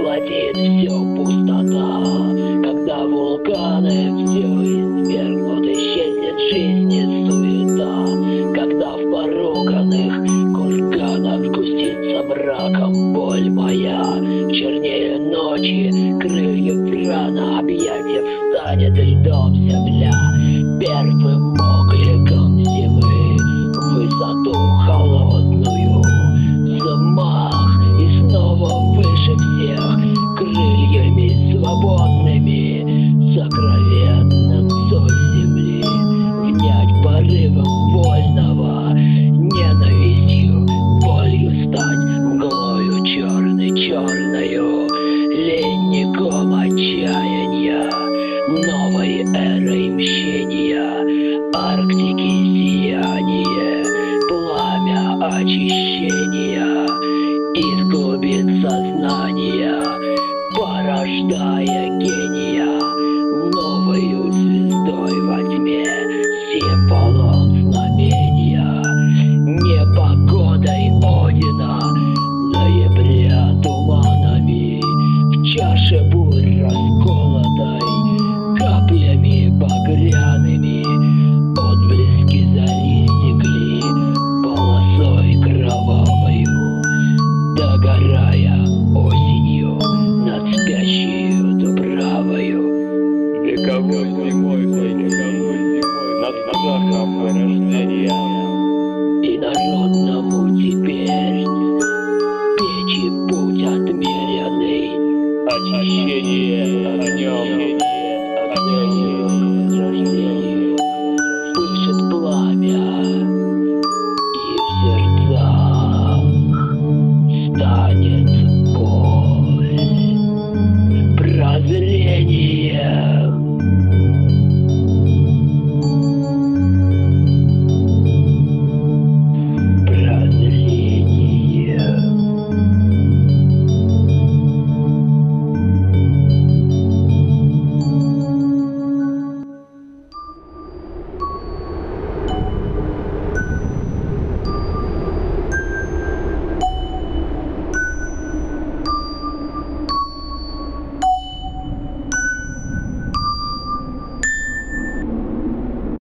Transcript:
поглотит все пустота. Когда вулканы все извергнут, исчезнет жизни суета. Когда в поруганных курганах сгустится мраком боль моя, в чернее ночи крыльев рана, объятия встанет льдом земля. Первым окликом зимы в высоту холодную, взмах и снова выше всех, крыльями свободными, сокровенным соль земли, внять порывом вольного, ненавистью, болью стать, мглою черною, ленником отчаяния, новой эрой мщения, Арктики сияние, пламя очищения, из глубин сознания, порождая гения.